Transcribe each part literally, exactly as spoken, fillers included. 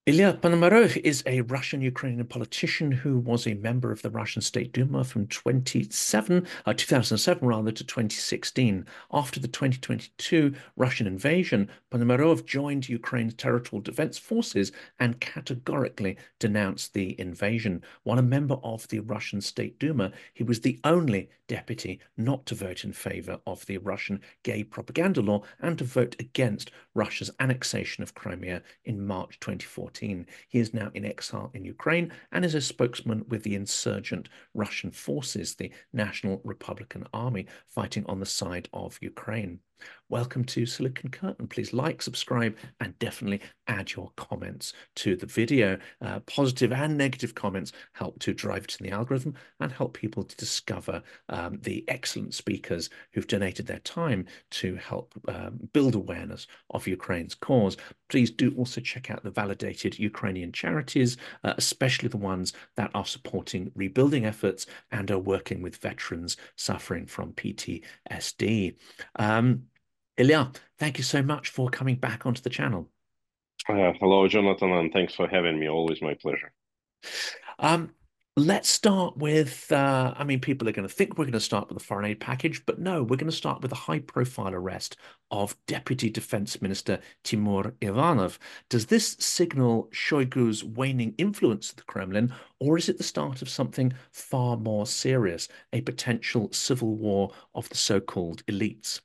Ilya Ponomarev is a Russian-Ukrainian politician who was a member of the Russian State Duma from twenty-seven, uh, two thousand seven rather, to twenty sixteen. After the twenty twenty-two Russian invasion, Ponomarev joined Ukraine's territorial defense forces and categorically denounced the invasion. While a member of the Russian State Duma, he was the only deputy not to vote in favor of the Russian gay propaganda law and to vote against Russia's annexation of Crimea in March twenty fourteen. He is now in exile in Ukraine and is a spokesman with the insurgent Russian forces, the National Republican Army, fighting on the side of Ukraine. Welcome to Silicon Curtain. Please like, subscribe, and definitely add your comments to the video. Uh, positive and negative comments help to drive it in the algorithm and help people to discover um, the excellent speakers who've donated their time to help um, build awareness of Ukraine's cause. Please do also check out the validated Ukrainian charities, uh, especially the ones that are supporting rebuilding efforts and are working with veterans suffering from P T S D. Um, Ilya, thank you so much for coming back onto the channel. Uh, hello, Jonathan, and thanks for having me. Always my pleasure. Um, let's start with, uh, I mean, people are going to think we're going to start with the foreign aid package, but no, we're going to start with a high-profile arrest of Deputy Defense Minister Timur Ivanov. Does this signal Shoigu's waning influence at the Kremlin, or is it the start of something far more serious, a potential civil war of the so-called elites?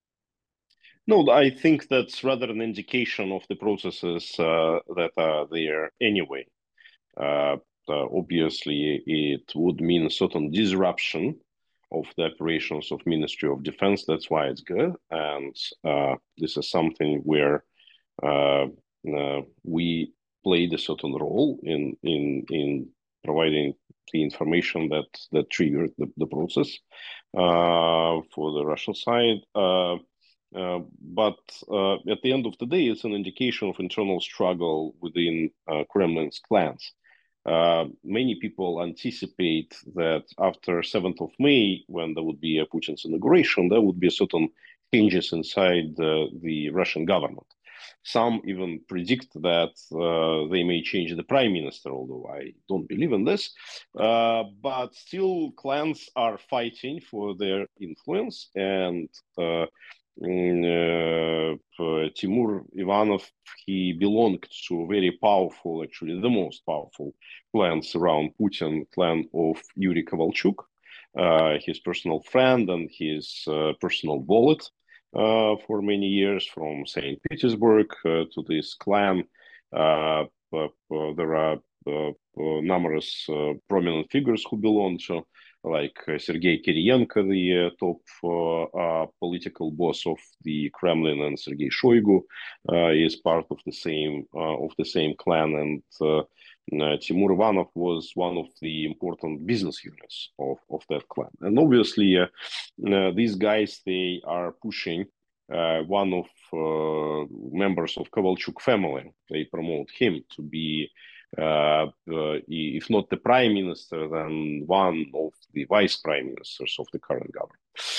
No, I think that's rather an indication of the processes uh, that are there anyway. Uh, uh, Obviously, it would mean a certain disruption of the operations of Ministry of Defense. That's why it's good, and uh, this is something where uh, uh, we played a certain role in in in providing the information that that triggered the, the process uh, for the Russian side. Uh, uh, but uh, at the end of the day, it's an indication of internal struggle within uh, Kremlin's clans. Uh, many people anticipate that after seventh of May, when there would be a Putin's inauguration, there would be certain changes inside uh, the Russian government. Some even predict that uh, they may change the prime minister, although I don't believe in this. Uh, but still, clans are fighting for their influence, and uh, mm, uh, Timur Ivanov, he belonged to a very powerful, actually the most powerful clans around Putin, clan of Yuri Kovalchuk, uh, his personal friend and his uh, personal wallet uh, for many years from Saint Petersburg uh, to this clan. Uh, uh, uh, there are uh, uh, numerous uh, prominent figures who belong to, like uh, Sergei Kiriyenko, the uh, top uh, uh, political boss of the Kremlin, and Sergei Shoigu uh, is part of the same uh, of the same clan, and uh, uh, Timur Ivanov was one of the important business units of, of that clan. And obviously, uh, uh, these guys, they are pushing uh, one of uh, members of Kovalchuk family. They promote him to be, uh, uh, if not the prime minister, then one of the vice prime ministers of the current government.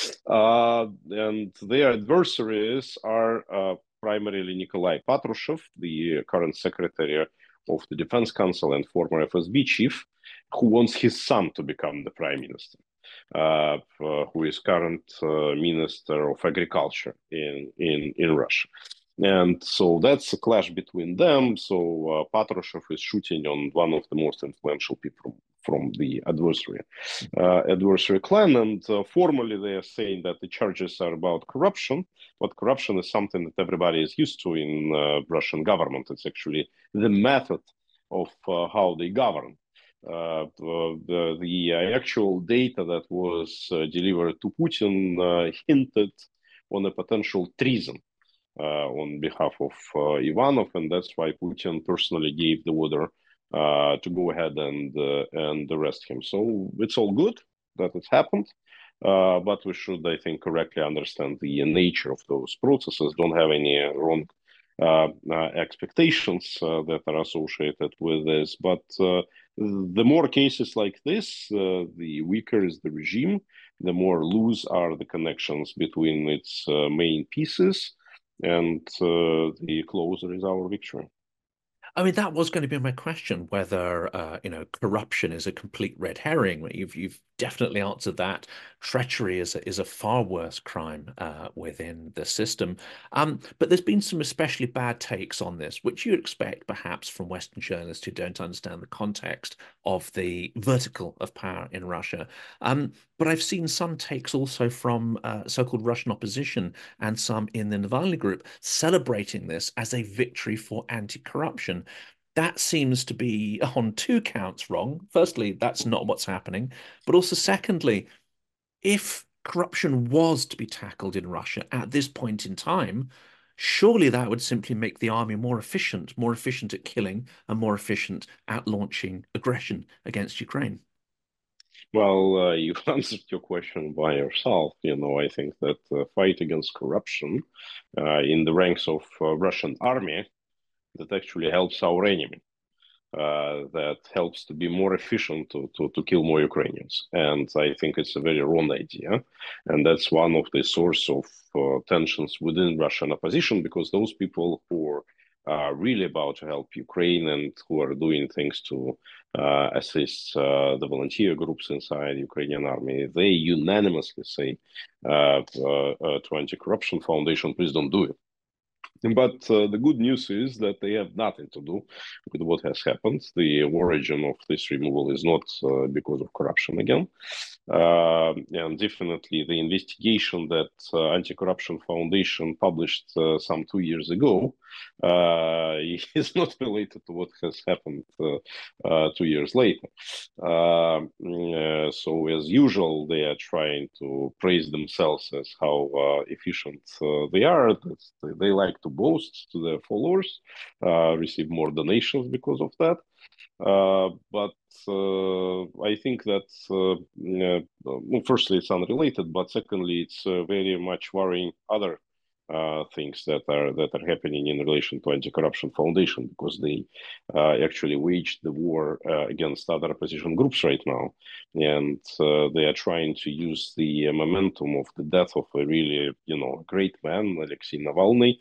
Uh, and their adversaries are uh, primarily Nikolai Patrushev, the current secretary of the Defense Council and former F S B chief, who wants his son to become the prime minister, uh, uh, who is current uh, minister of agriculture in, in, in Russia. And so that's a clash between them. So uh, Patrushev is shooting on one of the most influential people from the adversary uh, adversary clan, and uh, formally they are saying that the charges are about corruption, but corruption is something that everybody is used to in uh, Russian government. It's actually the method of uh, how they govern. Uh, the, the actual data that was uh, delivered to Putin uh, hinted on a potential treason uh, on behalf of uh, Ivanov, and that's why Putin personally gave the order uh, to go ahead and uh, and arrest him. So it's all good that it happened, uh, but we should, I think, correctly understand the nature of those processes. Don't have any wrong uh, uh, expectations uh, that are associated with this. But uh, the more cases like this, uh, the weaker is the regime, the more loose are the connections between its uh, main pieces, and uh, the closer is our victory. I mean, that was going to be my question, whether uh, you know, corruption is a complete red herring. You've you've definitely answered that. Treachery is a, is a far worse crime uh, within the system. Um, but there's been some especially bad takes on this, which you'd expect perhaps from Western journalists who don't understand the context of the vertical of power in Russia. Um, but I've seen some takes also from uh, so-called Russian opposition and some in the Navalny group celebrating this as a victory for anti-corruption. That seems to be on two counts wrong. Firstly, that's not what's happening. But also, secondly, if corruption was to be tackled in Russia at this point in time, surely that would simply make the army more efficient, more efficient at killing, and more efficient at launching aggression against Ukraine. Well, uh, you answered your question by yourself. You know, I think that uh, fight against corruption uh, in the ranks of uh, Russian army that actually helps our enemy. Uh, that helps to be more efficient to, to, to kill more Ukrainians. And I think it's a very wrong idea. And that's one of the source of uh, tensions within Russian opposition, because those people who are really about to help Ukraine and who are doing things to uh, assist uh, the volunteer groups inside Ukrainian army, they unanimously say uh, uh, uh, to Anti-Corruption Foundation, please don't do it. But uh, the good news is that they have nothing to do with what has happened. The origin of this removal is not uh, because of corruption again. Uh, and definitely the investigation that uh, Anti-Corruption Foundation published uh, some two years ago uh, is not related to what has happened uh, uh, two years later. Uh, mm, uh, so as usual, they are trying to praise themselves as how uh, efficient uh, they are. That's, they like to boast to their followers, uh, receive more donations because of that. Uh, but uh, I think that, uh, uh, well, firstly, it's unrelated, but secondly, it's uh, very much worrying other uh, things that are that are happening in relation to Anti-Corruption Foundation, because they uh, actually waged the war uh, against other opposition groups right now, and uh, they are trying to use the momentum of the death of a really, you know, great man, Alexei Navalny,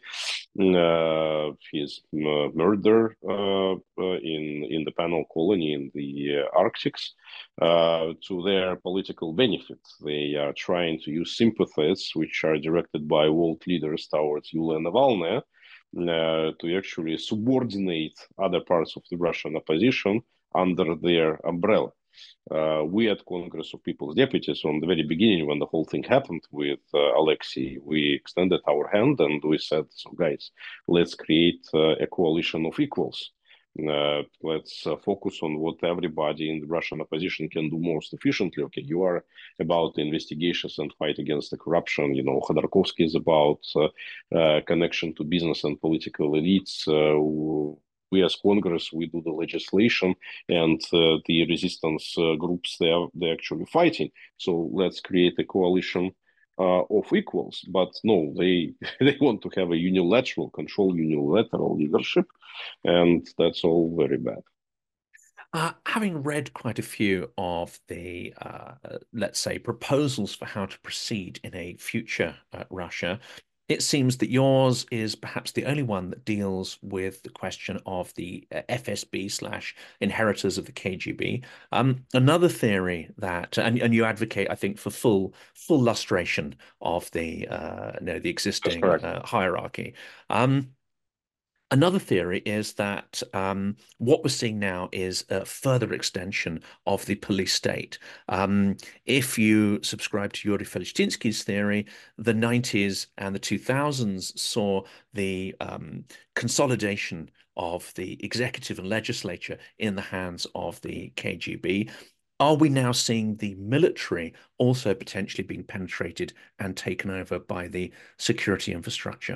uh, his uh, murder uh, uh, in in the Panel Colony in the uh, Arctics, uh, to their political benefit. They are trying to use sympathies which are directed by world leaders towards Yulia Navalny uh, to actually subordinate other parts of the Russian opposition under their umbrella. Uh, we at Congress of People's Deputies, from the very beginning, when the whole thing happened with uh, Alexei, we extended our hand and we said, so guys, let's create uh, a coalition of equals. Uh, let's uh, focus on what everybody in the Russian opposition can do most efficiently. Okay, you are about the investigations and fight against the corruption. You know, Khodorkovsky is about uh, uh, connection to business and political elites. Uh, we as Congress, we do the legislation, and uh, the resistance uh, groups, they are they're actually fighting. So let's create a coalition uh, of equals. But no, they they want to have a unilateral control, unilateral leadership, and that's all very bad. Uh, having read quite a few of the, uh, let's say, proposals for how to proceed in a future uh, Russia, it seems that yours is perhaps the only one that deals with the question of the uh, F S B slash inheritors of the K G B. Um, another theory that, and, and you advocate, I think, for full full lustration of the uh, you know, the That's existing correct. uh, hierarchy. Um, Another theory is that um, what we're seeing now is a further extension of the police state. Um, if you subscribe to Yuri Felishtinsky's theory, the nineties and the two thousands saw the um, consolidation of the executive and legislature in the hands of the K G B. Are we now seeing the military also potentially being penetrated and taken over by the security infrastructure?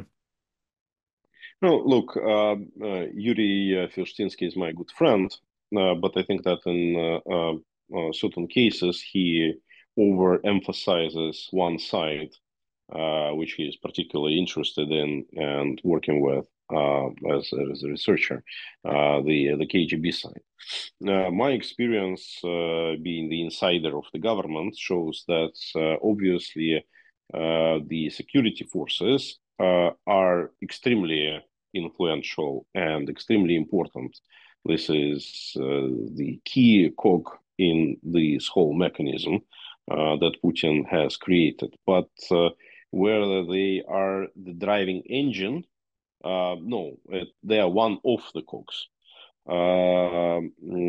No, look, uh, uh, Yuri uh, Felshtinsky is my good friend, uh, but I think that in uh, uh, uh, certain cases he overemphasizes one side, uh, which he is particularly interested in and working with uh, as, as a researcher, uh, the the K G B side. Uh, my experience uh, being the insider of the government shows that uh, obviously uh, the security forces uh, are extremely influential and extremely important. This is uh, the key cog in this whole mechanism uh, that Putin has created. But uh, whether they are the driving engine, uh, no, it, they are one of the cogs. Uh,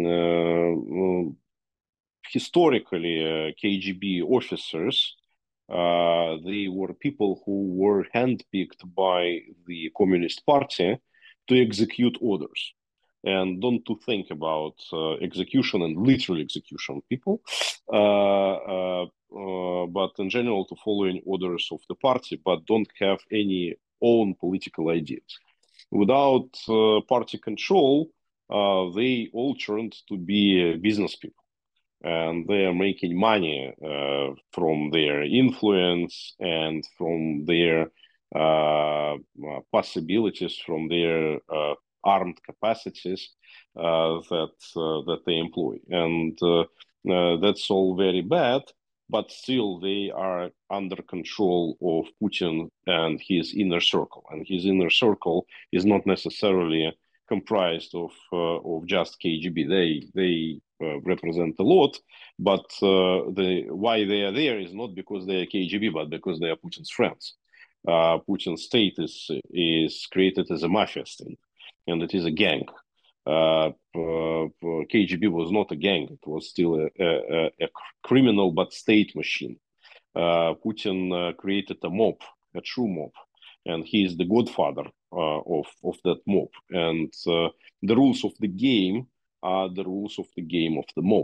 uh, historically, uh, K G B officers, uh, they were people who were handpicked by the Communist Party to execute orders and don't to think about uh, execution and literal execution of people, uh, uh, uh, but in general to following orders of the party, but don't have any own political ideas. Without uh, party control, uh, they all turned to be uh, business people and they are making money uh, from their influence and from their uh, possibilities, from their uh, armed capacities uh, that uh, that they employ, and uh, uh, that's all very bad. But still, they are under control of Putin and his inner circle, and his inner circle is not necessarily comprised of uh, of just K G B. They they uh, represent a lot, but uh, the why they are there is not because they are K G B, but because they are Putin's friends. Uh, Putin's state is is created as a mafia state, and it is a gang. Uh, uh, K G B was not a gang; it was still a, a, a criminal but state machine. Uh, Putin uh, created a mob, a true mob, and he is the godfather uh, of of that mob. And uh, the rules of the game are the rules of the game of the mob.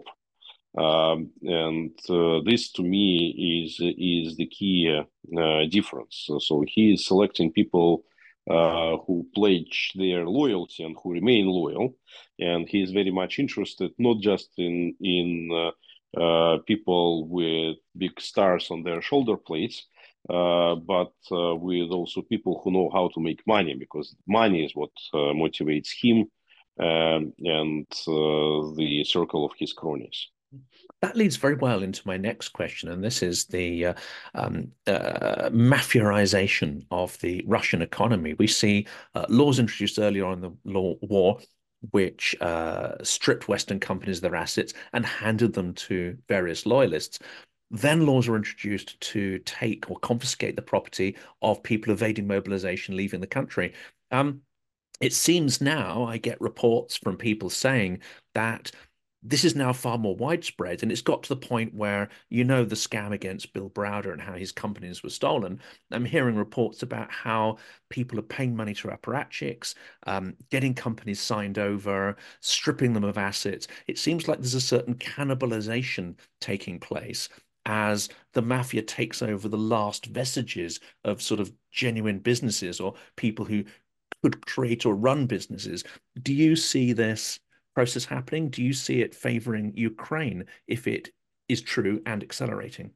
Um, and uh, this, to me, is is the key uh, difference. So, so he is selecting people uh, who pledge their loyalty and who remain loyal, and he is very much interested not just in in uh, uh, people with big stars on their shoulder plates, uh, but uh, with also people who know how to make money, because money is what uh, motivates him um, and uh, the circle of his cronies. That leads very well into my next question, and this is the uh, um, uh, mafiaization of the Russian economy. We see uh, laws introduced earlier on in the law war, which uh, stripped Western companies of their assets and handed them to various loyalists. Then laws were introduced to take or confiscate the property of people evading mobilization, leaving the country. Um, it seems now I get reports from people saying that this is now far more widespread, and it's got to the point where, you know, the scam against Bill Browder and how his companies were stolen. I'm hearing reports about how people are paying money to apparatchiks, um, getting companies signed over, stripping them of assets. It seems like there's a certain cannibalization taking place as the mafia takes over the last vestiges of sort of genuine businesses or people who could create or run businesses. Do you see this process happening? Do you see it favoring Ukraine if it is true and accelerating?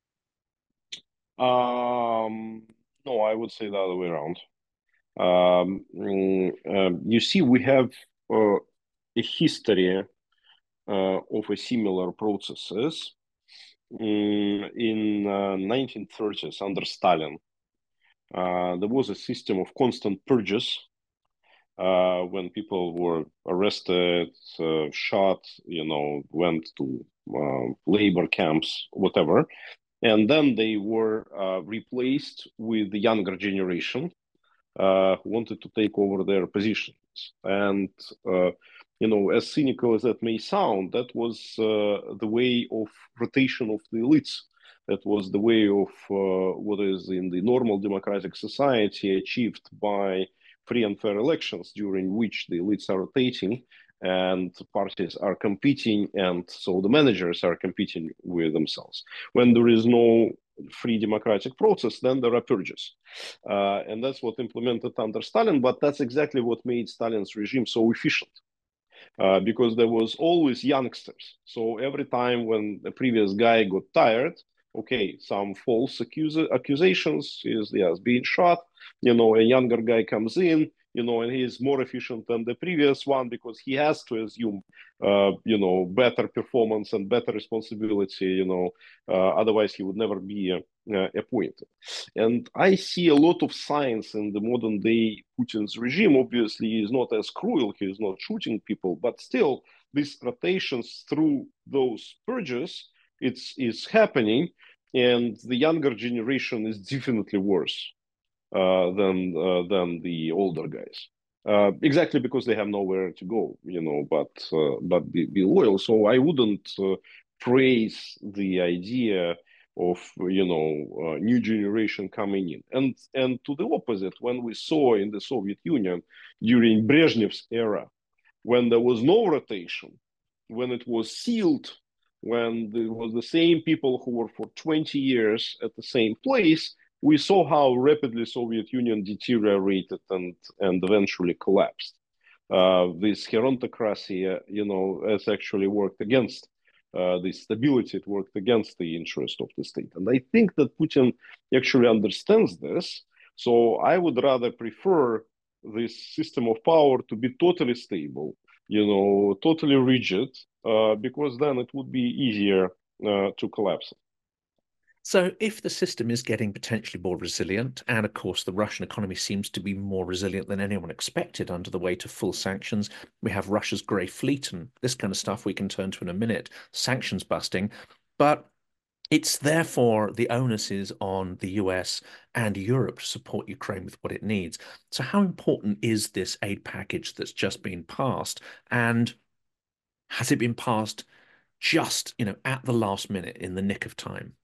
Um, no, I would say the other way around. Um, mm, um, you see, we have uh, a history uh, of a similar processes mm, in uh, nineteen thirties under Stalin. Uh, there was a system of constant purges uh, when people were arrested, uh, shot, you know, went to uh, labor camps, whatever. And then they were uh, replaced with the younger generation uh, who wanted to take over their positions. And, uh, you know, as cynical as that may sound, that was uh, the way of rotation of the elites. That was the way of uh, what is in the normal democratic society achieved by free and fair elections, during which the elites are rotating and parties are competing, and so the managers are competing with themselves. When there is no free democratic process, then there are purges. Uh, and that's what implemented under Stalin, but that's exactly what made Stalin's regime so efficient. Uh, because there was always youngsters. So every time when the previous guy got tired, okay, some false accus- accusations is yes being shot. You know, a younger guy comes in, you know, and he is more efficient than the previous one because he has to assume, uh, you know, better performance and better responsibility. You know, uh, otherwise he would never be uh, appointed. And I see a lot of signs in the modern day Putin's regime. Obviously, he is not as cruel, he is not shooting people, but still, these rotations through those purges, it's is happening, and the younger generation is definitely worse uh, than uh, than the older guys. Uh, exactly because they have nowhere to go, you know, but uh, but be, be loyal. So I wouldn't uh, praise the idea of you know uh, new generation coming in, and and to the opposite, when we saw in the Soviet Union during Brezhnev's era, when there was no rotation, when it was sealed, when it was the same people who were for twenty years at the same place, we saw how rapidly Soviet Union deteriorated and, and eventually collapsed. Uh, this gerontocracy, uh, you know, has actually worked against uh, the stability, it worked against the interest of the state. And I think that Putin actually understands this. So I would rather prefer this system of power to be totally stable, you know, totally rigid, uh, because then it would be easier uh, to collapse it. So, if the system is getting potentially more resilient, and of course the Russian economy seems to be more resilient than anyone expected under the weight of full sanctions, we have Russia's grey fleet and this kind of stuff we can turn to in a minute, sanctions busting. But it's therefore the onus is on the U S and Europe to support Ukraine with what it needs. So, how important is this aid package that's just been passed? And has it been passed just, you know, at the last minute in the nick of time?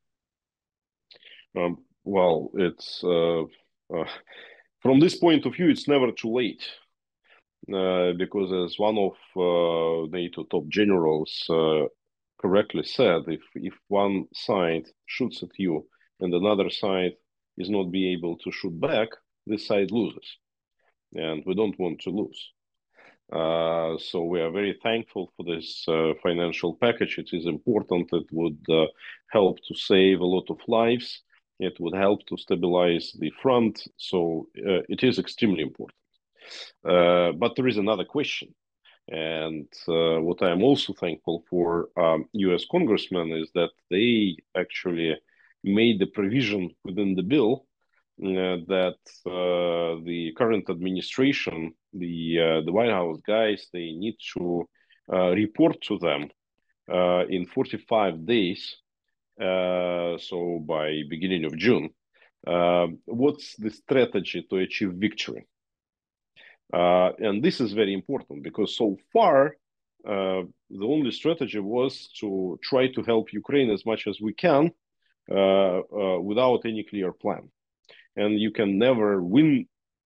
Um, well, it's uh, uh, from this point of view, it's never too late. Uh, because as one of uh, NATO top generals uh, correctly said, if if one side shoots at you and another side is not be able to shoot back, this side loses, and we don't want to lose. Uh, so we are very thankful for this uh, financial package. It is important. It would uh, help to save a lot of lives. It would help to stabilize the front. So uh, it is extremely important. Uh, but there is another question. And uh, what I am also thankful for um, U S congressmen is that they actually made the provision within the bill uh, that uh, the current administration, the uh, the White House guys, they need to uh, report to them uh, in forty-five days, uh, so by beginning of June, uh, what's the strategy to achieve victory. Uh, and this is very important because so far, uh, the only strategy was to try to help Ukraine as much as we can uh, uh, without any clear plan. And you can never win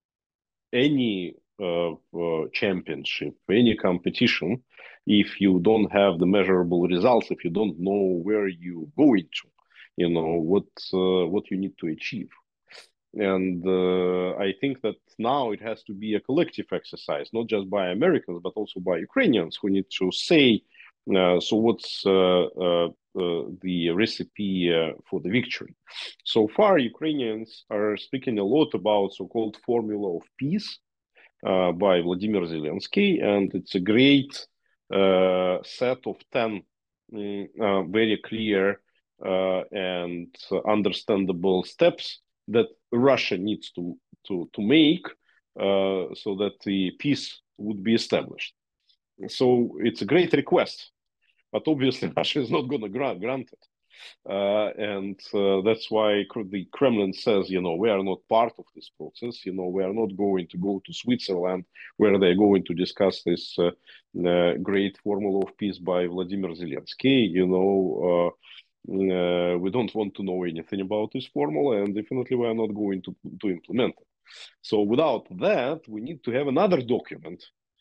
any uh, uh, championship, any competition, if you don't have the measurable results, if you don't know where you're going to, you know, what, uh, what you need to achieve. And uh, I think that now it has to be a collective exercise, not just by Americans, but also by Ukrainians who need to say, uh, so what's uh, uh, uh, the recipe uh, for the victory? So far, Ukrainians are speaking a lot about so-called formula of peace uh, by Vladimir Zelensky, and it's a great uh, set of ten mm, uh, very clear uh, and understandable steps that Russia needs to to to make uh, so that the peace would be established. So it's a great request, but obviously Russia is not going to grant, grant it. Uh, and uh, that's why the Kremlin says, you know, we are not part of this process. You know, we are not going to go to Switzerland where they're going to discuss this uh, uh, great formula of peace by Vladimir Zelensky. You know, uh, uh, we don't want to know anything about this formula, and definitely we are not going to, to implement it. So without that, we need to have another document.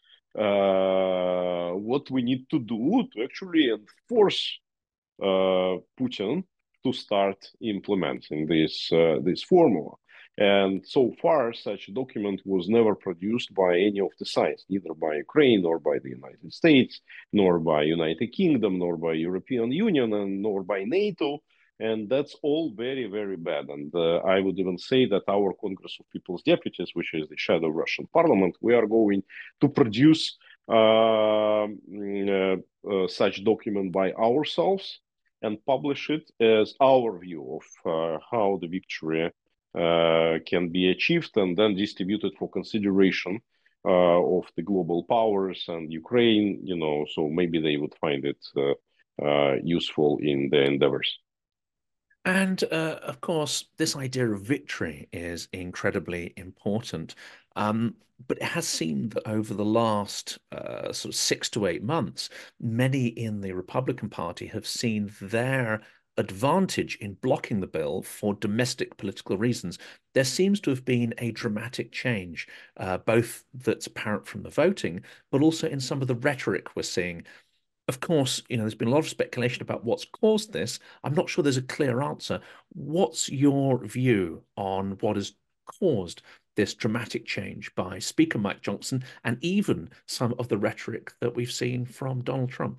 Uh, what we need to do to actually enforce uh, Putin to start implementing this uh, this formula. And so far, such a document was never produced by any of the sides, neither by Ukraine, nor by the United States, nor by United Kingdom, nor by European Union, and nor by NATO. And that's all very, very bad. And uh, I would even say that our Congress of People's Deputies, which is the shadow Russian parliament, we are going to produce uh, uh, uh, such document by ourselves, and publish it as our view of uh, how the victory uh, can be achieved, and then distribute it for consideration uh, of the global powers and Ukraine, you know, so maybe they would find it uh, uh, useful in their endeavors. And uh, of course, this idea of victory is incredibly important. Um, but it has seemed that over the last uh, sort of six to eight months, many in the Republican Party have seen their advantage in blocking the bill for domestic political reasons. There seems to have been a dramatic change, uh, both that's apparent from the voting, but also in some of the rhetoric we're seeing. Of course, you know, there's been a lot of speculation about what's caused this. I'm not sure there's a clear answer. What's your view on what has caused this dramatic change by Speaker Mike Johnson and even some of the rhetoric that we've seen from Donald Trump?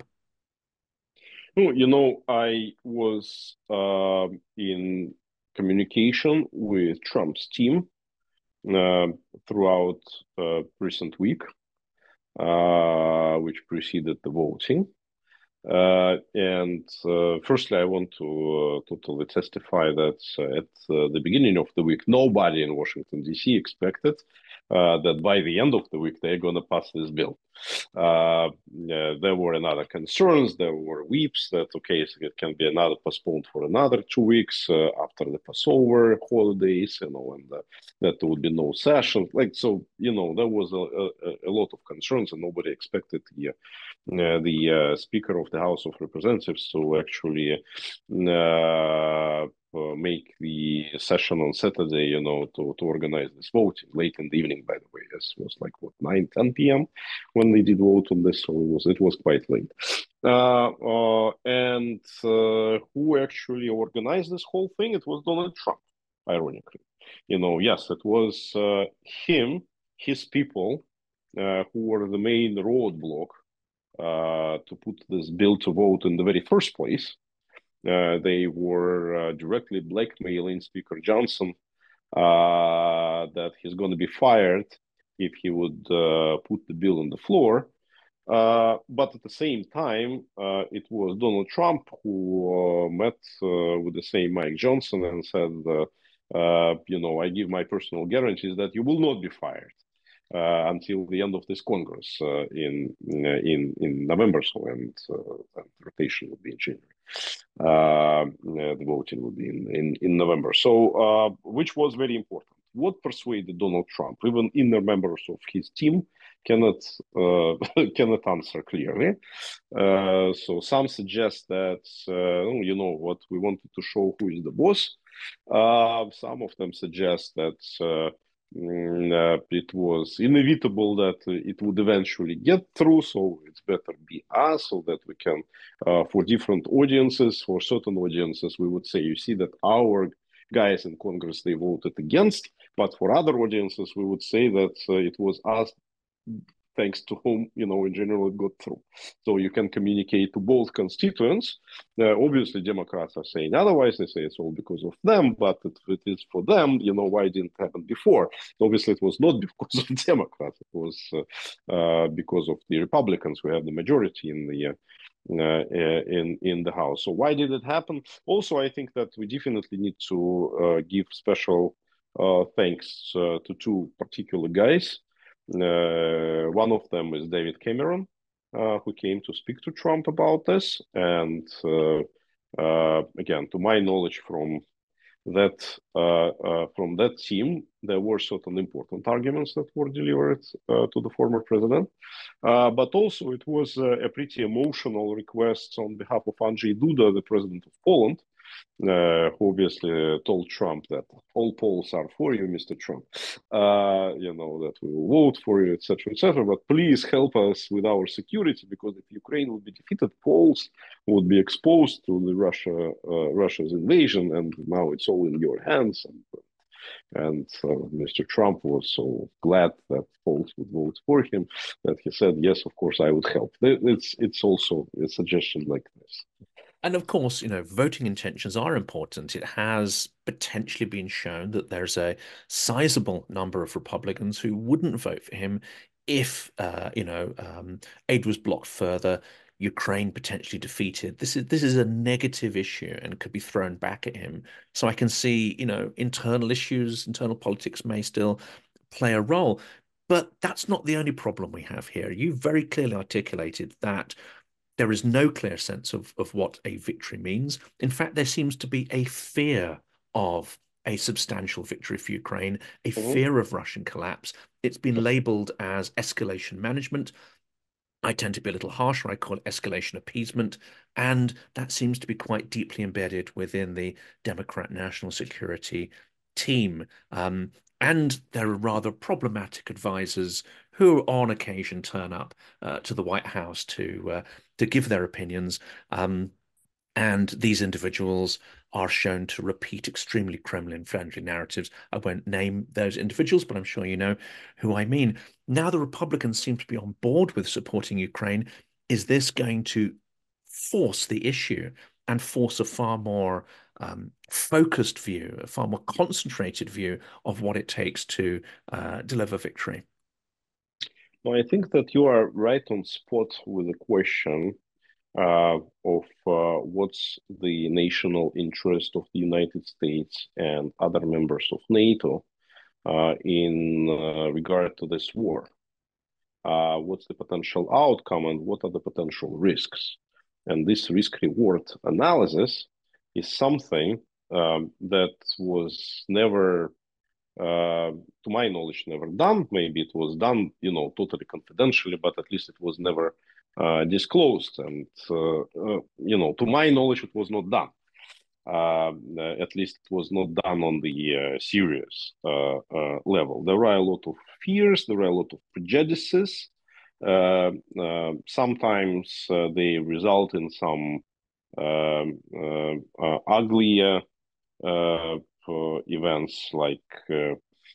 No, you know, I was uh, in communication with Trump's team uh, throughout uh, recent week, uh, which preceded the voting. Uh, and uh, firstly, I want to uh, totally testify that uh, at uh, the beginning of the week, nobody in Washington, D C expected uh, that by the end of the week, they're going to pass this bill. Uh, yeah, there were another concerns. There were weeps that, okay, so it can be another postponed for another two weeks uh, after the Passover holidays, you know, and uh, that there would be no session. Like, so, you know, there was a, a, a lot of concerns and nobody expected the uh, the uh, Speaker of the House of Representatives to actually uh, uh, make the session on Saturday, you know, to, to organize this voting late in the evening, by the way. It was like, what, nine, ten p m when they did vote on this, so it was, it was quite late. Uh, uh, and uh, who actually organized this whole thing? It was Donald Trump, ironically. You know, yes, it was uh, him, his people, uh, who were the main roadblock uh, to put this bill to vote in the very first place. Uh, they were uh, directly blackmailing Speaker Johnson uh, that he's going to be fired if he would uh, put the bill on the floor. Uh, but at the same time, uh, it was Donald Trump who uh, met uh, with the same Mike Johnson and said, uh, uh, you know, I give my personal guarantees that you will not be fired uh, until the end of this Congress uh, in in in November. So and, uh, and the rotation will be in January. Uh, the voting will be in, in, in November. So, uh, which was very important. What persuaded Donald Trump, even inner members of his team, cannot uh, cannot answer clearly. Uh, so some suggest that uh, you know what, we wanted to show who is the boss. Uh, some of them suggest that uh, mm, uh, it was inevitable that it would eventually get through, so it's better be us, so that we can, uh, for different audiences, for certain audiences, we would say, you see that our guys in Congress, they voted against, but for other audiences, we would say that uh, it was us, thanks to whom, you know, in general, it got through. So you can communicate to both constituents. Uh, obviously, Democrats are saying otherwise. They say it's all because of them, but it, it is for them, you know, why it didn't happen before? Obviously, it was not because of Democrats. It was uh, uh, because of the Republicans who have the majority in the uh, uh, in in the House. So why did it happen? Also, I think that we definitely need to uh, give special uh, thanks uh, to two particular guys. Uh, one of them is David Cameron, uh, who came to speak to Trump about this. And uh, uh, again, to my knowledge, from that uh, uh, from that team, there were certain important arguments that were delivered uh, to the former president. Uh, but also, it was uh, a pretty emotional request on behalf of Andrzej Duda, the president of Poland, uh, who obviously told Trump that all polls are for you, Mister Trump. Uh, you know, that we will vote for you, et cetera, et cetera. But please help us with our security, because if Ukraine would be defeated, Poles would be exposed to the Russia uh, Russia's invasion, and now it's all in your hands. And, and uh, Mister Trump was so glad that Poles would vote for him that he said, "Yes, of course, I would help." It's it's also a suggestion like this. And of course, you know, voting intentions are important. It has potentially been shown that there's a sizable number of Republicans who wouldn't vote for him if, uh, you know, um, aid was blocked further. Ukraine potentially defeated. This is this is a negative issue and could be thrown back at him. So I can see, you know, internal issues, internal politics may still play a role. But that's not the only problem we have here. You very clearly articulated that there is no clear sense of, of what a victory means. In fact, there seems to be a fear of a substantial victory for Ukraine, a Mhm. fear of Russian collapse. It's been labeled as escalation management. I tend to be a little harsher. I call it escalation appeasement. And that seems to be quite deeply embedded within the Democrat National Security team. Um, and there are rather problematic advisors who on occasion turn up uh, to the White House to uh, to give their opinions. Um, and these individuals are shown to repeat extremely Kremlin-friendly narratives. I won't name those individuals, but I'm sure you know who I mean. Now the Republicans seem to be on board with supporting Ukraine. Is this going to force the issue and force a far more um, focused view, a far more concentrated view of what it takes to uh, deliver victory? Well, I think that you are right on spot with the question uh, of uh, what's the national interest of the United States and other members of NATO uh, in uh, regard to this war. Uh, what's the potential outcome and what are the potential risks? And this risk reward analysis is something um, that was never, uh, to my knowledge, never done. Maybe it was done, you know, totally confidentially, but at least it was never uh, disclosed. And, uh, uh, you know, to my knowledge, it was not done. Uh, at least it was not done on the uh, serious uh, uh, level. There are a lot of fears, there are a lot of prejudices. Uh, uh, sometimes uh, they result in some um, uh, uh, uglier uh, events like uh,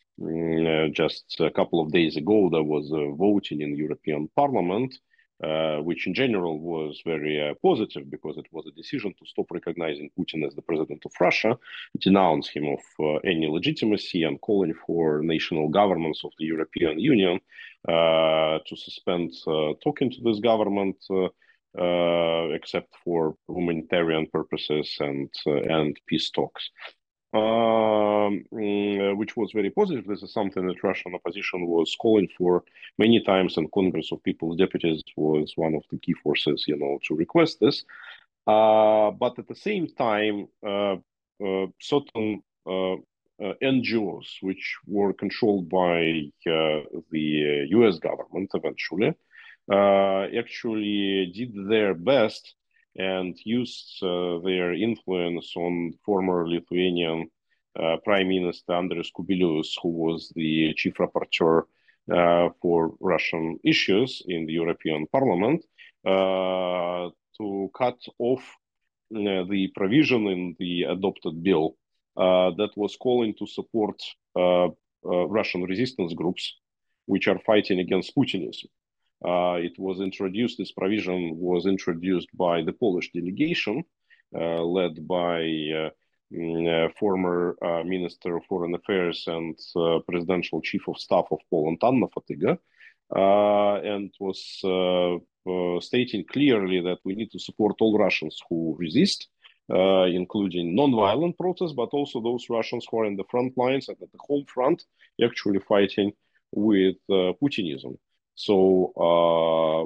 Mm, uh, just a couple of days ago, there was a voting in the European Parliament, uh, which in general was very uh, positive because it was a decision to stop recognizing Putin as the president of Russia, denounce him of uh, any legitimacy, and calling for national governments of the European Union uh, to suspend uh, talking to this government. Uh, uh, except for humanitarian purposes and uh, and peace talks um, mm, uh, which was very positive. This is something that Russian opposition was calling for many times, and Congress of People's Deputies was one of the key forces, you know, to request this. Uh, but at the same time, uh, uh, certain uh, uh, N G Os, which were controlled by uh, the U S government eventually, uh, actually did their best and used uh, their influence on former Lithuanian uh, Prime Minister Andris Kubilius, who was the chief rapporteur uh, for Russian issues in the European Parliament, uh, to cut off uh, the provision in the adopted bill uh, that was calling to support uh, uh, Russian resistance groups which are fighting against Putinism. Uh, it was introduced, this provision was introduced by the Polish delegation, uh, led by uh, mm, uh, former uh, Minister of Foreign Affairs and uh, Presidential Chief of Staff of Poland, Anna Fotyga, uh, and was uh, uh, stating clearly that we need to support all Russians who resist, uh, including non-violent protests, but also those Russians who are in the front lines and at the home front, actually fighting with uh, Putinism. So uh,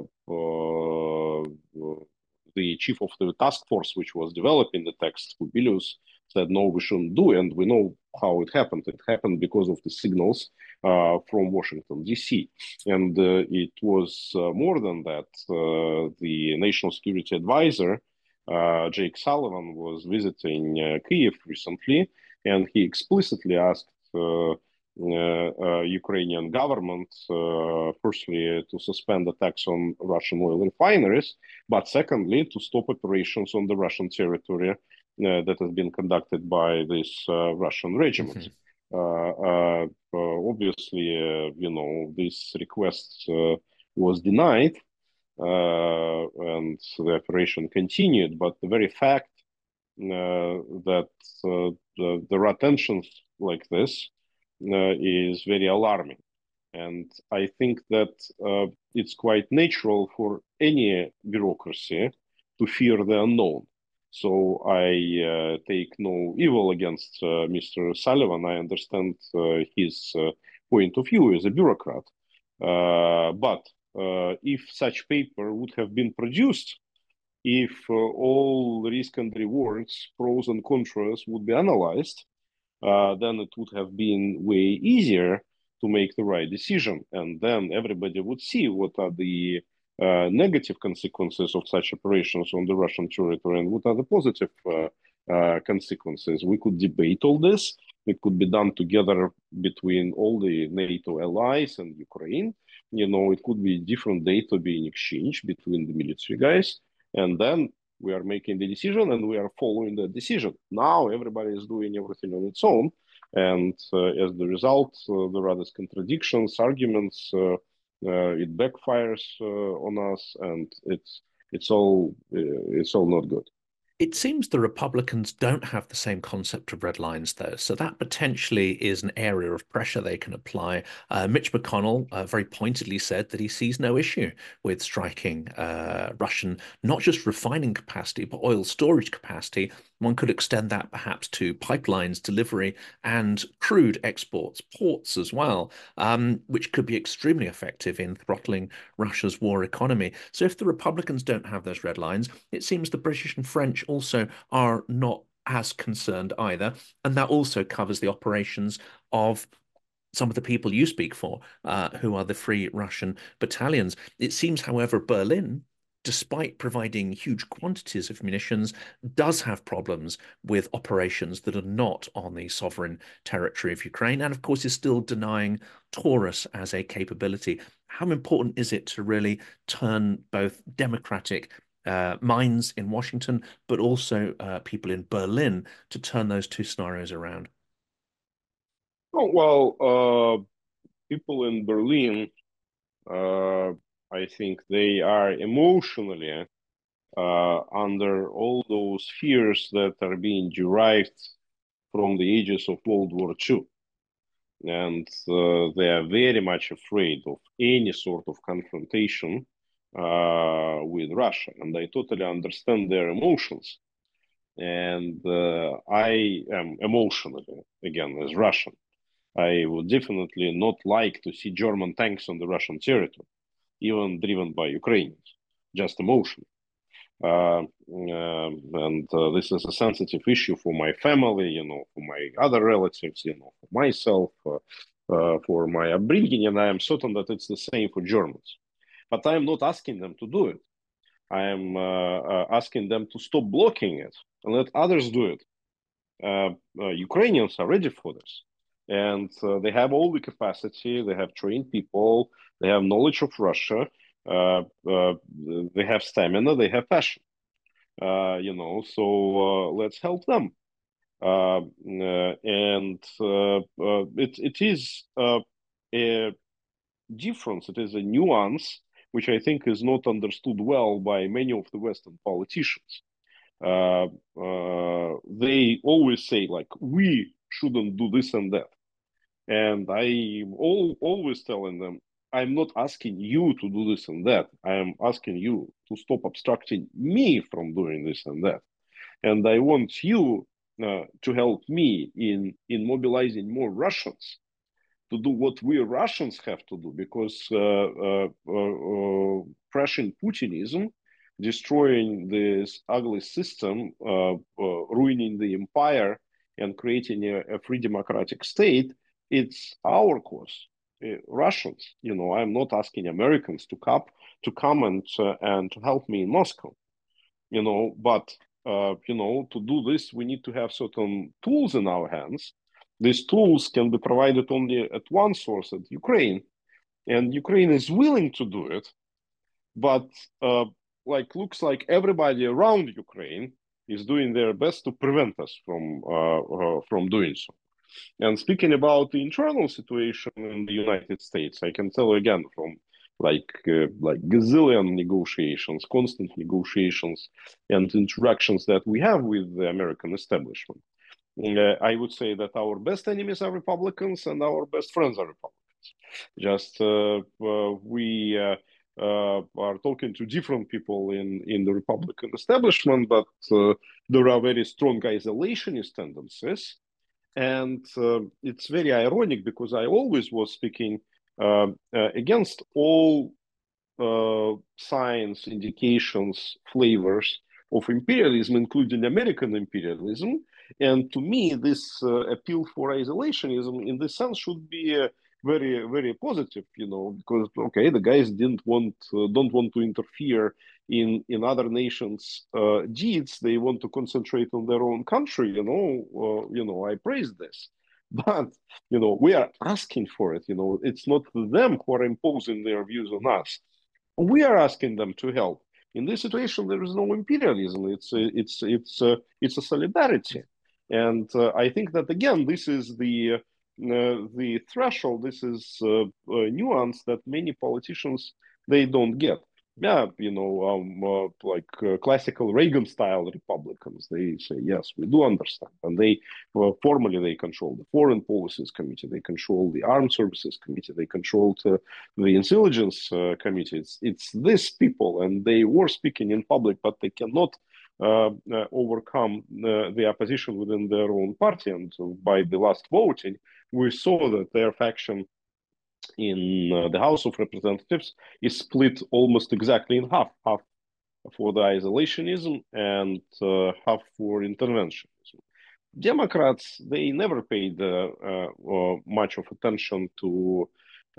uh, the chief of the task force, which was developing the text, Kubilius, said, no, we shouldn't do it. And we know how it happened. It happened because of the signals uh, from Washington, D C. And uh, it was uh, more than that. Uh, the National Security Advisor, uh, Jake Sullivan, was visiting uh, Kiev recently, and he explicitly asked uh, uh, uh, Ukrainian government, uh, firstly, to suspend attacks on Russian oil refineries, but secondly, to stop operations on the Russian territory uh, that has been conducted by this uh, Russian regiment. Mhm. Uh, uh, uh, obviously, uh, you know, this request uh, was denied, uh, and the operation continued. But the very fact uh, that uh, the, there are tensions like this uh, is very alarming. And I think that uh, it's quite natural for any bureaucracy to fear the unknown. So I uh, take no evil against uh, Mister Sullivan. I understand uh, his uh, point of view as a bureaucrat. Uh, but uh, if such paper would have been produced, if uh, all risk and rewards, pros and contras would be analyzed, uh, then it would have been way easier to make the right decision. And then everybody would see what are the uh, negative consequences of such operations on the Russian territory and what are the positive uh, uh, consequences. We could debate all this. It could be done together between all the NATO allies and Ukraine. You know, it could be different data being exchanged between the military guys. And then we are making the decision and we are following the decision. Now everybody is doing everything on its own. And uh, as the result, uh, there are these contradictions, arguments, uh, uh, it backfires uh, on us, and it's it's all uh, it's all not good. It seems the Republicans don't have the same concept of red lines, though. So that potentially is an area of pressure they can apply. Uh, Mitch McConnell uh, very pointedly said that he sees no issue with striking uh, Russian, not just refining capacity, but oil storage capacity. One could extend that perhaps to pipelines, delivery, and crude exports, ports as well, um, which could be extremely effective in throttling Russia's war economy. So if the Republicans don't have those red lines, it seems the British and French also are not as concerned either. And that also covers the operations of some of the people you speak for, uh, who are the Free Russian Battalions. It seems, however, Berlin, despite providing huge quantities of munitions, does have problems with operations that are not on the sovereign territory of Ukraine, and of course is still denying Taurus as a capability. How important is it to really turn both democratic uh, minds in Washington, but also uh, people in Berlin to turn those two scenarios around? Oh, well, uh, people in Berlin, uh, I think they are emotionally uh, under all those fears that are being derived from the ages of World War Two. And uh, they are very much afraid of any sort of confrontation uh, with Russia. And I totally understand their emotions. And uh, I am emotionally, again, as Russian, I would definitely not like to see German tanks on the Russian territory, even driven by Ukrainians, just emotion. Uh, um, and uh, this is a sensitive issue for my family, you know, for my other relatives, you know, for myself, uh, uh, for my upbringing, and I am certain that it's the same for Germans. But I am not asking them to do it. I am uh, uh, asking them to stop blocking it and let others do it. Uh, uh, Ukrainians are ready for this, and uh, they have all the capacity. They have trained people. They have knowledge of Russia. Uh, uh, they have stamina. They have passion. Uh, you know, so uh, let's help them. Uh, uh, and uh, uh, it it is uh, a difference. It is a nuance which I think is not understood well by many of the Western politicians. Uh, uh, they always say like we shouldn't do this and that, and I all, always telling them I'm not asking you to do this and that. I am asking you to stop obstructing me from doing this and that. And I want you uh, to help me in in mobilizing more Russians to do what we Russians have to do, because uh, uh, uh, crushing Putinism, destroying this ugly system, uh, uh, ruining the empire, and creating a, a free democratic state, it's our cause. Uh, Russians, you know, I'm not asking Americans to come to come and uh, and to help me in Moscow, you know, but uh, you know, to do this, we need to have certain tools in our hands. These tools can be provided only at one source, at Ukraine, and Ukraine is willing to do it, but uh, like looks like everybody around Ukraine is doing their best to prevent us from uh, uh, from doing so. And speaking about the internal situation in the United States, I can tell you again from like uh, like gazillion negotiations, constant negotiations, and interactions that we have with the American establishment. Uh, I would say that our best enemies are Republicans and our best friends are Republicans. Just uh, uh, we uh, uh, are talking to different people in, in the Republican establishment, but uh, there are very strong isolationist tendencies. And uh, it's very ironic because I always was speaking uh, uh, against all uh, signs, indications, flavors of imperialism, including American imperialism. And to me, this uh, appeal for isolationism, in this sense, should be uh, very, very positive. You know, because okay, the guys didn't want, uh, don't want to interfere in in other nations' uh, deeds. They want to concentrate on their own country. You know, uh, you know, I praise this. But you know, we are asking for it. You know, it's not them who are imposing their views on us. We are asking them to help. In this situation, there is no imperialism. It's a, it's it's a, it's a solidarity, and uh, I think that again, this is the uh, the threshold. This is uh, a nuance that many politicians they don't get. Yeah, you know, um, uh, like uh, classical Reagan-style Republicans, they say yes, we do understand, and they uh, formally they control the Foreign Policies Committee, they control the Armed Services Committee, they control uh, the intelligence uh, committee. It's, it's these people, and they were speaking in public, but they cannot uh, uh, overcome uh, the opposition within their own party. And so by the last voting, we saw that their faction in uh, the House of Representatives is split almost exactly in half, half for the isolationism and uh, half for interventionism. Democrats, they never paid uh, uh, much of attention to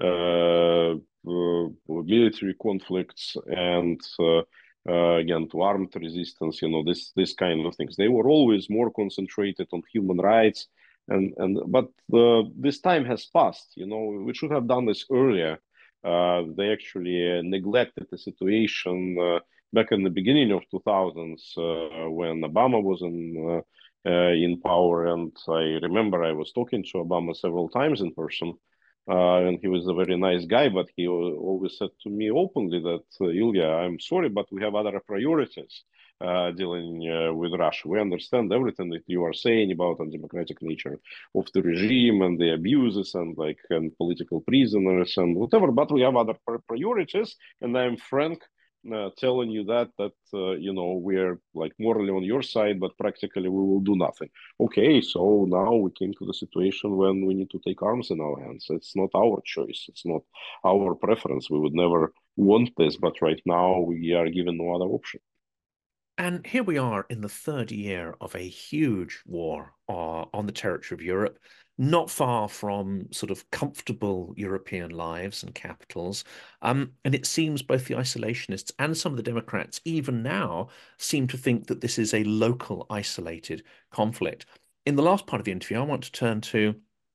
uh, uh, military conflicts and uh, uh, again to armed resistance. You know, this this kind of things. They were always more concentrated on human rights, and and but uh, this time has passed. You know, we should have done this earlier. Uh, they actually uh, neglected the situation uh, back in the beginning of two thousands uh, when Obama was in. Uh, uh, in power. And I remember I was talking to Obama several times in person, uh, and he was a very nice guy, but he always said to me openly that, uh, Ilya, I'm sorry, but we have other priorities uh, dealing uh, with Russia. We understand everything that you are saying about undemocratic nature of the regime and the abuses and like and political prisoners and whatever, but we have other priorities, and I'm frank uh, telling you that that uh, you know we're like morally on your side, but practically we will do nothing. Okay, so now we came to the situation when we need to take arms in our hands. It's not our choice. It's not our preference. We would never want this, but right now we are given no other option. And here we are in the third year of a huge war uh, on the territory of Europe, not far from sort of comfortable European lives and capitals. Um, and it seems both the isolationists and some of the Democrats, even now, seem to think that this is a local, isolated conflict. In the last part of the interview, I want to turn to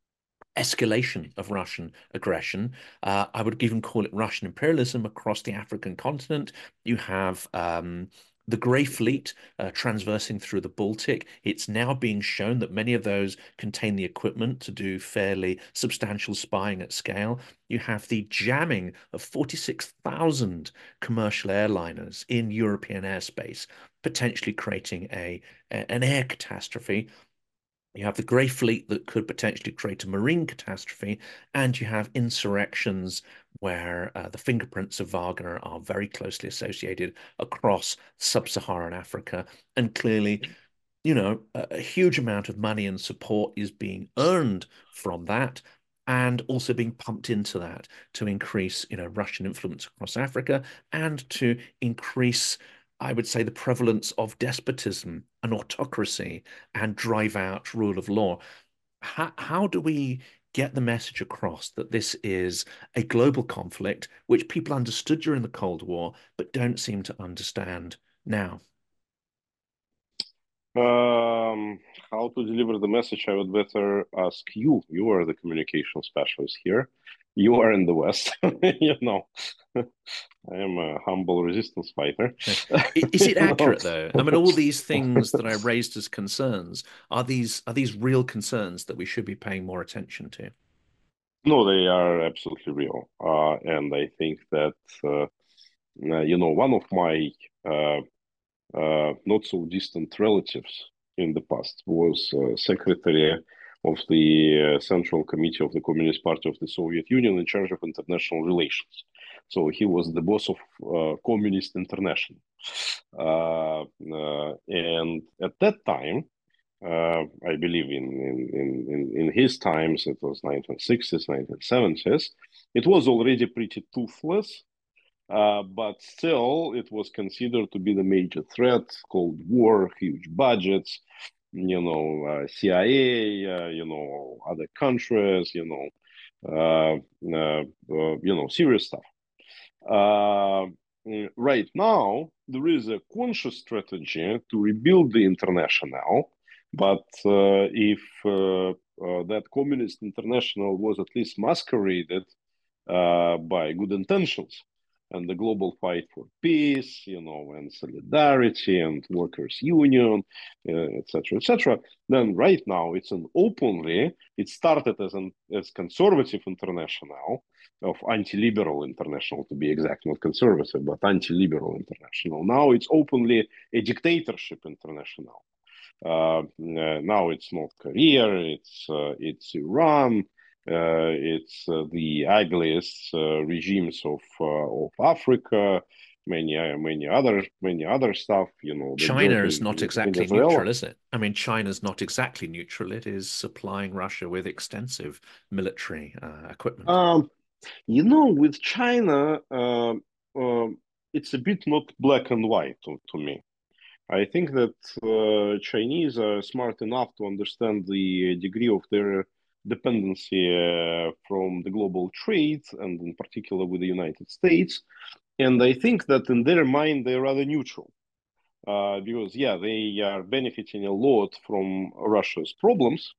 escalation of Russian aggression. Uh, I would even call it Russian imperialism across the African continent. You have um, the Grey Fleet uh, transversing through the Baltic. It's now being shown that many of those contain the equipment to do fairly substantial spying at scale. You have the jamming of forty-six thousand commercial airliners in European airspace, potentially creating a, a an air catastrophe. You have the Grey Fleet that could potentially create a marine catastrophe, and you have insurrections where uh, the fingerprints of Wagner are very closely associated across sub-Saharan Africa. And clearly, you know, a, a huge amount of money and support is being earned from that and also being pumped into that to increase, you know, Russian influence across Africa and to increase, I would say, the prevalence of despotism and autocracy and drive out rule of law. How, how do we get the message across that this is a global conflict which people understood during the Cold War but don't seem to understand now? Um, how to deliver the message? I would better ask you. You are the communication specialist here. You are in the West, you know. I am a humble resistance fighter. Is it You know. accurate though? I mean, all these things that I raised as concerns, are these are these real concerns that we should be paying more attention to? No, they are absolutely real. Uh, and I think that, uh, uh, you know, one of my uh, uh, not so distant relatives in the past was uh, Secretary of the uh, Central Committee of the Communist Party of the Soviet Union in charge of international relations. So he was the boss of uh, Communist International. Uh, uh, and at that time, uh, I believe in, in, in, in his times, it was nineteen sixties, nineteen seventies, it was already pretty toothless, uh, but still it was considered to be the major threat, Cold War, huge budgets, you know, uh, C I A, uh, you know, other countries, you know, uh, uh, uh, you know, serious stuff. Uh, mm, right now, there is a conscious strategy to rebuild the international, but uh, if uh, uh, that communist international was at least masqueraded uh, by good intentions and the global fight for peace, you know, and solidarity and workers' union, et cetera, et cetera. Then right now it's an openly, it started as an as conservative international, of anti-liberal international to be exact, not conservative, but anti-liberal international. Now it's openly a dictatorship international. Uh, now it's North Korea, it's uh, it's Iran, uh, it's uh, the ugliest uh, regimes of uh, of Africa, many uh, many other many other stuff. You know, the China joke is in, not in exactly Venezuela. neutral, is it? I mean, China's not exactly neutral. It is supplying Russia with extensive military uh, equipment. Um, you know, with China, uh, uh, it's a bit not black and white to, to me. I think that uh, Chinese are smart enough to understand the degree of their dependency uh, from the global trade, and in particular with the United States. And I think that in their mind, they're rather neutral. Uh, because, yeah, they are benefiting a lot from Russia's problems,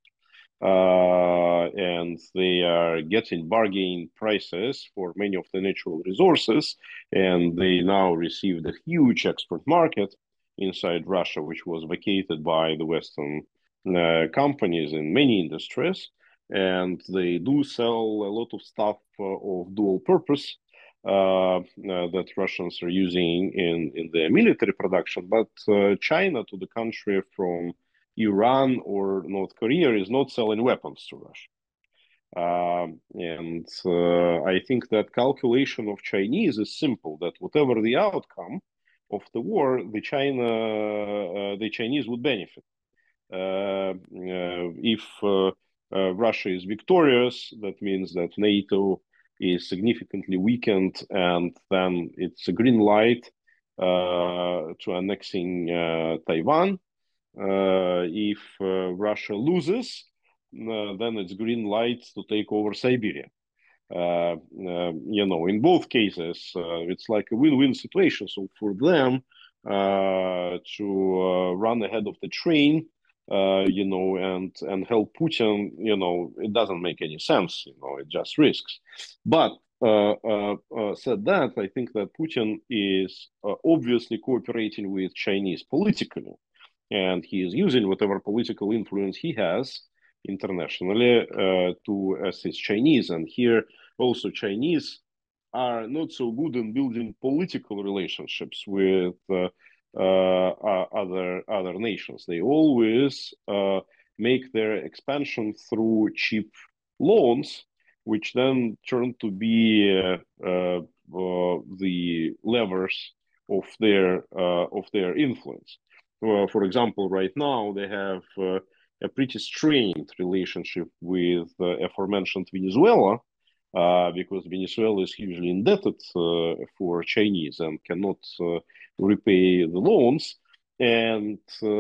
uh, and they are getting bargain prices for many of the natural resources, and they now received a huge export market inside Russia, which was vacated by the Western uh, companies in many industries, and they do sell a lot of stuff uh, of dual purpose. Uh, uh, that Russians are using in, in their military production, but uh, China to the country from Iran or North Korea is not selling weapons to Russia. Um, and uh, I think that calculation of Chinese is simple, that whatever the outcome of the war, the China, uh, the Chinese would benefit. Uh, uh, if uh, uh, Russia is victorious, that means that NATO is significantly weakened, and then it's a green light uh, to annexing uh, Taiwan. Uh, if uh, Russia loses, uh, then it's green light to take over Siberia. Uh, uh, you know, in both cases, uh, it's like a win-win situation. So for them uh, to uh, run ahead of the train, uh, you know, and and help Putin, you know, it doesn't make any sense. You know, it just risks. But uh, uh, uh, said that, I think that Putin is uh, obviously cooperating with Chinese politically, and he is using whatever political influence he has internationally uh, to assist Chinese. And here also Chinese are not so good in building political relationships with uh, uh, other other nations. They always uh, make their expansion through cheap loans, which then turn to be uh, uh, uh, the levers of their uh, of their influence. Uh, for example, right now they have uh, a pretty strained relationship with uh, aforementioned Venezuela, uh, because Venezuela is hugely indebted uh, for Chinese and cannot uh, repay the loans. And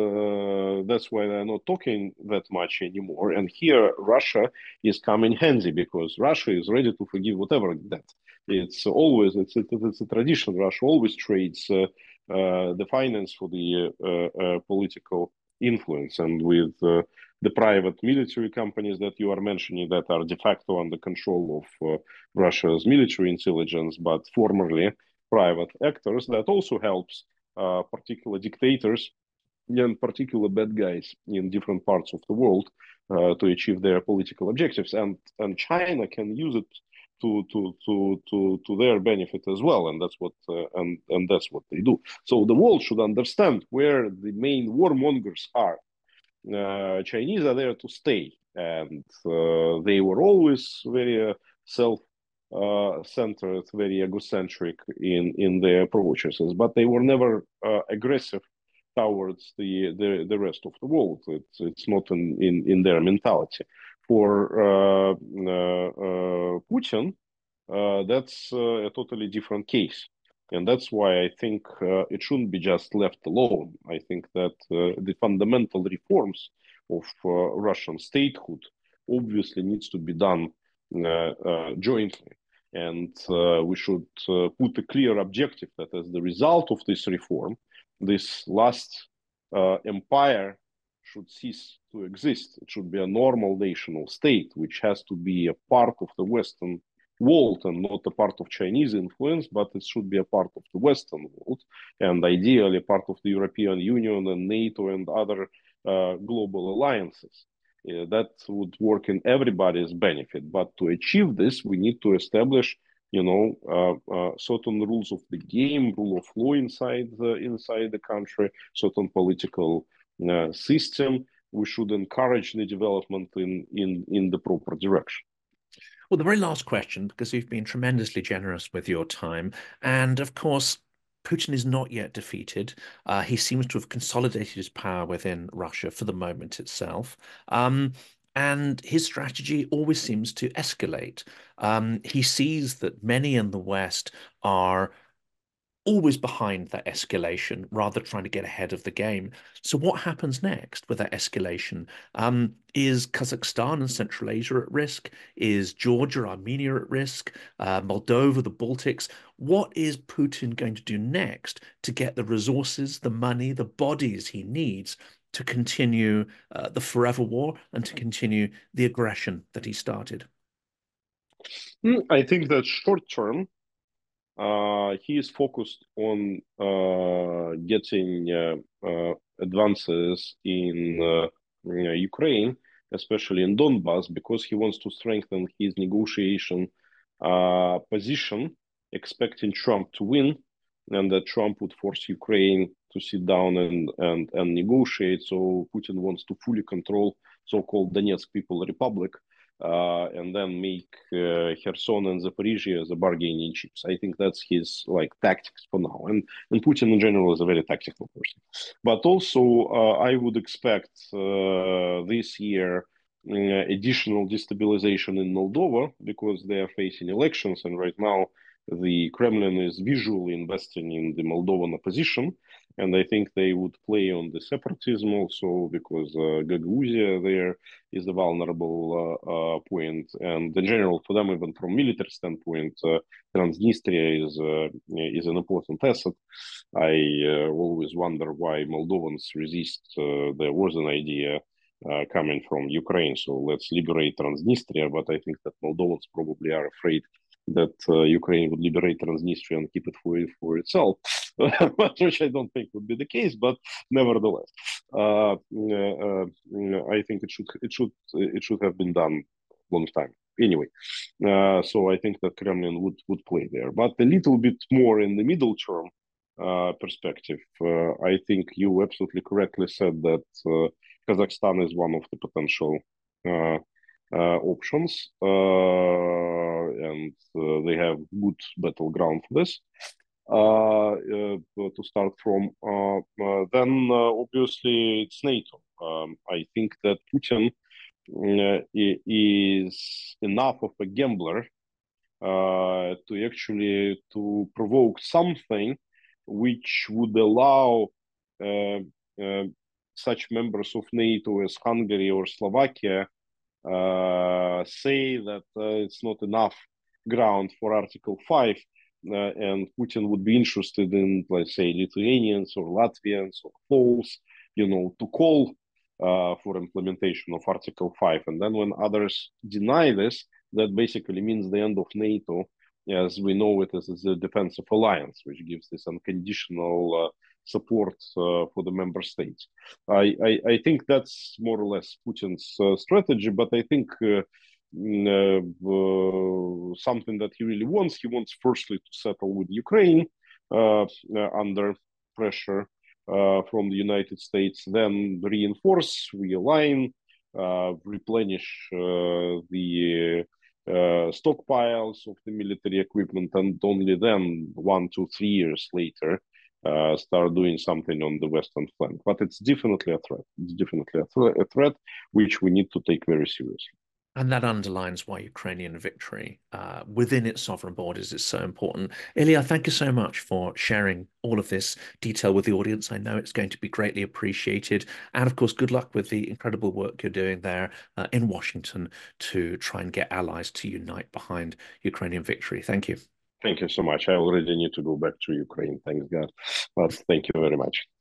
uh, that's why they're not talking that much anymore. And here, Russia is coming handy because Russia is ready to forgive whatever debt. It's always it's it's, it's a tradition. Russia always trades uh, uh, the finance for the uh, uh, political influence, and with uh, the private military companies that you are mentioning that are de facto under control of uh, Russia's military intelligence, but formerly private actors, that also helps uh, particular dictators and particular bad guys in different parts of the world uh, to achieve their political objectives. And, and China can use it to, to, to, to, to their benefit as well. And that's what, uh, and, and that's what they do. So the world should understand where the main warmongers are. uh, Chinese are there to stay, and uh, they were always very uh, self-centered, uh, very egocentric in in their approaches, but they were never uh, aggressive towards the, the the rest of the world. It's it's not in in, in their mentality. For uh, uh, uh, Putin, uh, that's uh, a totally different case. And that's why I think uh, it shouldn't be just left alone. I think that uh, the fundamental reforms of uh, Russian statehood obviously needs to be done uh, uh, jointly. And uh, we should uh, put a clear objective that as the result of this reform, this last uh, empire should cease to exist. It should be a normal national state, which has to be a part of the Western world and not a part of Chinese influence, but it should be a part of the Western world and ideally part of the European Union and NATO and other uh, global alliances. Uh, that would work in everybody's benefit. But to achieve this, we need to establish, you know, uh, uh, certain rules of the game, rule of law inside the, inside the country, certain political uh, system. We should encourage the development in in in the proper direction. Well, the very last question, because you've been tremendously generous with your time. And of course, Putin is not yet defeated. Uh, he seems to have consolidated his power within Russia for the moment itself. Um, and his strategy always seems to escalate. Um, he sees that many in the West are always behind that escalation rather trying to get ahead of the game. So what happens next with that escalation? Um, is Kazakhstan and Central Asia at risk? Is Georgia, Armenia at risk? Uh, Moldova, the Baltics? What is Putin going to do next to get the resources, the money, the bodies he needs to continue uh, the forever war and to continue the aggression that he started? Mm, I think that short term, uh, he is focused on uh, getting uh, uh, advances in uh, Ukraine, especially in Donbass, because he wants to strengthen his negotiation uh, position, expecting Trump to win, and that Trump would force Ukraine to sit down and, and, and negotiate. So Putin wants to fully control so-called Donetsk People Republic, uh, and then make uh, Kherson and Zaporizhia the bargaining chips. I think that's his like tactics for now. And and Putin in general is a very tactical person. But also, uh, I would expect uh, this year uh, additional destabilization in Moldova because they are facing elections, and right now the Kremlin is visually investing in the Moldovan opposition. And I think they would play on the separatism also because uh, Gagauzia there is a vulnerable uh, uh, point. And in general, for them, even from military standpoint, uh, Transnistria is uh, is an important asset. I uh, always wonder why Moldovans resist. Uh, there was an idea uh, coming from Ukraine, so let's liberate Transnistria. But I think that Moldovans probably are afraid that uh, Ukraine would liberate Transnistria and keep it for for itself, which I don't think would be the case. But nevertheless, uh, uh, I think it should it should it should have been done long time anyway. Uh, so I think that Kremlin would would play there, but a little bit more in the middle term uh, perspective. Uh, I think you absolutely correctly said that uh, Kazakhstan is one of the potential uh, uh, options, uh, and uh, they have good battleground for this. Uh, uh, to start from, uh, uh, then uh, obviously it's NATO. Um, I think that Putin uh, is enough of a gambler uh, to actually to provoke something which would allow uh, uh, such members of NATO as Hungary or Slovakia uh, say that uh, it's not enough ground for Article five, uh, and Putin would be interested in, let's say, Lithuanians or Latvians or Poles, you know, to call uh, for implementation of Article five. And then when others deny this, that basically means the end of NATO as we know it as, as a defensive alliance, which gives this unconditional uh, support uh, for the member states. I, I, I think that's more or less Putin's uh, strategy, but I think uh, mm, uh, something that he really wants, he wants firstly to settle with Ukraine uh, uh, under pressure, uh, from the United States, then reinforce, realign, uh, replenish uh, the uh, stockpiles of the military equipment, and only then, one, two, three years later, uh, start doing something on the western flank. But it's definitely a threat. It's definitely a, thre a threat which we need to take very seriously. And that underlines why Ukrainian victory uh, within its sovereign borders is so important. Ilya, thank you so much for sharing all of this detail with the audience. I know it's going to be greatly appreciated. And of course, good luck with the incredible work you're doing there uh, in Washington to try and get allies to unite behind Ukrainian victory. Thank you. Thank you so much. I already need to go back to Ukraine, thanks God. But thank you very much.